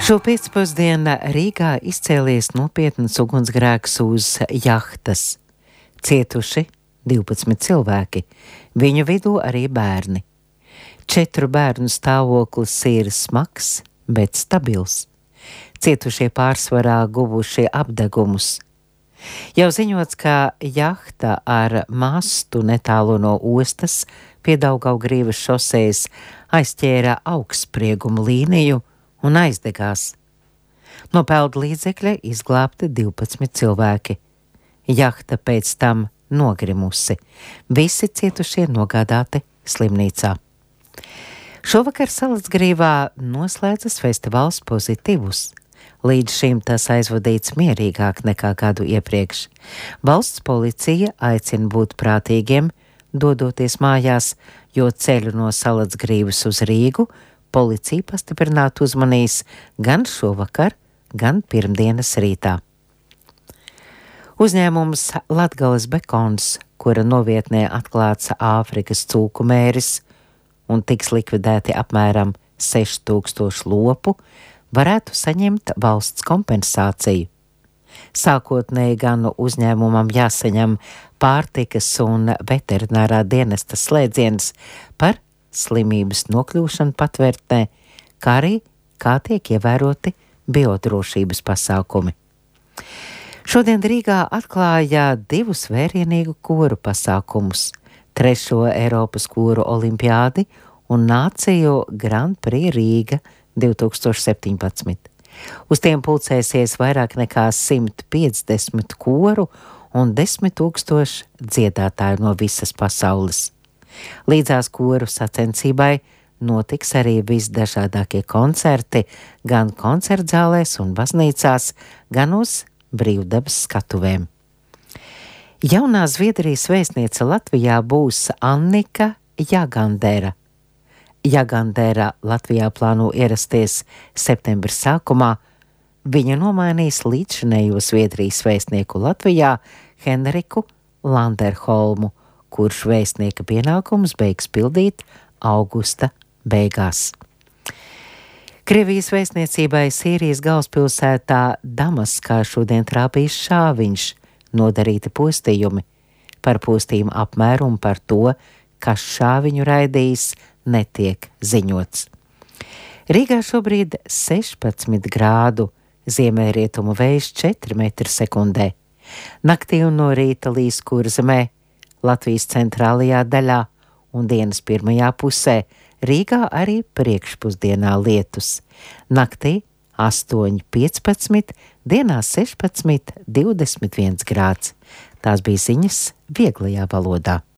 Šo pēcpusdienu Rīgā izcēlies nopietns ugunsgrēks uz jahtas. Cietuši 12 cilvēki, viņu vidū arī bērni. 4 bērnu stāvoklis ir smags, bet stabils. Cietušie pārsvarā guvušie apdegumus. Jau ziņots, ka jahta ar mastu netālu no ostas pie Daugavgrīvas šosejas aizķēra augstsprieguma līniju un aizdegās. No peldu līdzekļa izglābti 12 cilvēki. Jahta pēc tam nogrimusi. Visi cietušie nogādāti slimnīcā. Šovakar Salacgrīvā noslēdzas festivāls Pozitīvus. Līdz šim tas aizvadīts mierīgāk nekā gadu iepriekš. Valsts policija aicina būt prātīgiem, dodoties mājās, jo ceļu no Salacgrīvas uz Rīgu policija pastiprināti uzmanīs gan šovakar, gan pirmdienas rītā. Uzņēmums Latgales Bekons, kura novietnē atklāts Āfrikas cūku mēris un tiks likvidēti apmēram 6000 lopu, varētu saņemt valsts kompensāciju. Sākotnēji gan uzņēmumam jāsaņem pārtikas un veterinārā dienesta slēdziens par slimības nokļūšanu patvērtnē, kā arī kā tiek ievēroti biodrošības pasākumi. Šodien Rīgā atklāja 2 vērienīgu koru pasākumus – 3. Eiropas koru olimpiādi un Nāciju Grand Prix Rīga 2017. Uz tiem pulcēsies vairāk nekā 150 koru un 10 000 dziedātāju no visas pasaules. Līdzās koru sacensībai notiks arī visdažādākie koncerti gan koncertzālēs un baznīcās, gan uz brīvdabas skatuvēm. Jaunā Zviedrijas vēstniece Latvijā būs Annika Jagandera. Jagandera Latvijā plāno ierasties septembra sākumā. Viņa nomainīs līdzšinējo Zviedrijas vēstnieku Latvijā Henriku Landerholmu, kurš vēstnieka pienākumus beigs pildīt augusta beigās. Krievijas vēstniecībai Sīrijas galvaspilsētā Damaskā šodien trāpīs šāviņš, nodarīti postījumi. Par postījumu apmēru un par to, kas šāviņu raidījis, netiek ziņots. Rīgā šobrīd 16 grādu, ziemeļrietumu vējš 4 m/sekundē. Naktī un no rīta līs Kurzemē, Latvijas centrālajā daļā un dienas pirmajā pusē Rīgā arī priekšpusdienā lietus. Naktī 8,15, dienā 16,21 grāds. Tās bija ziņas vieglajā valodā.